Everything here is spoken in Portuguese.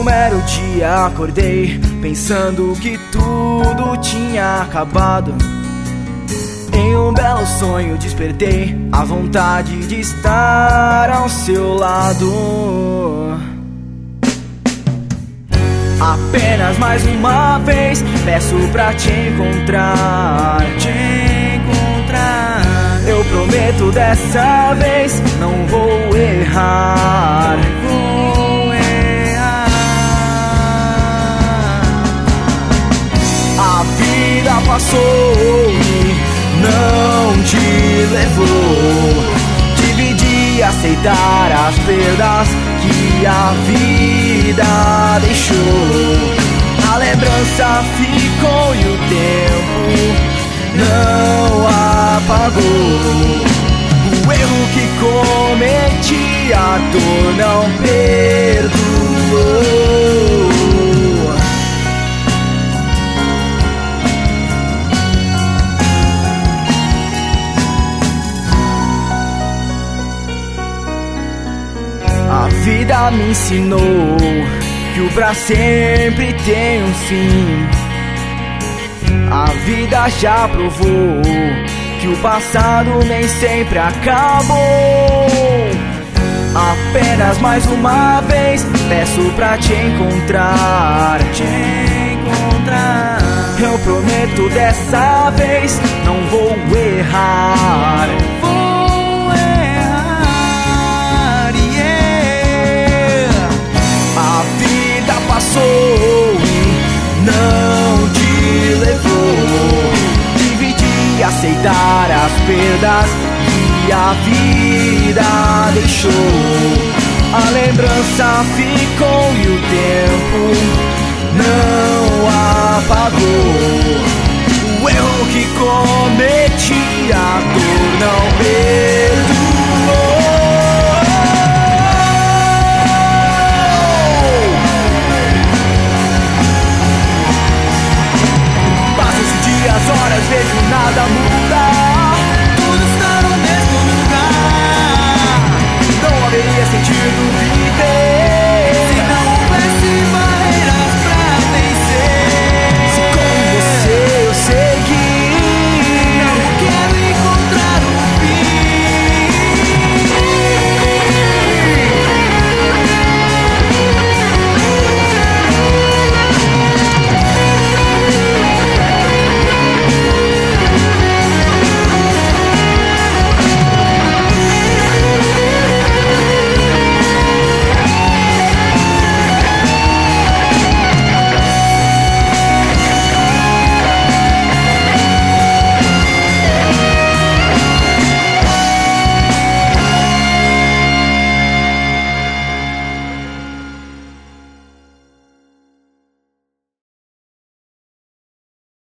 um belo dia acordei pensando que tudo tinha acabado. Em um belo sonho despertei a vontade de estar ao seu lado. Apenas mais uma vez peço pra te encontrar, Eu prometo dessa vez não vou errar, A vida passou e não te levou. Dividi e aceitar as perdas que a vida deixou. A lembrança ficou e o tempo não apagou. O erro que cometi, a dor não perdoou. A vida me ensinou que o pra sempre tem um fim. A vida já provou que o passado nem sempre acabou. Apenas mais uma vez peço pra te encontrar, Eu prometo dessa vez não vou errar, A vida passou e não te levou. Dividir e aceitar as perdas que a vida deixou. A lembrança ficou e o tempo não apagou. O erro que cometi, a dor não perdoou.